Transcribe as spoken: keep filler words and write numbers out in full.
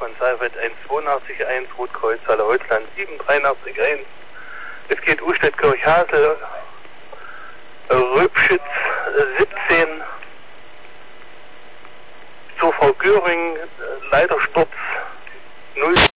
Hauptmann Seifert eins zweiundachtzig eins, Rotkreuz, Halle Holzland sieben dreiundachtzig eins. Es geht Ustedt-Kirchhasel, Röpschitz siebzehn, zur Frau Göring, Leitersturz null.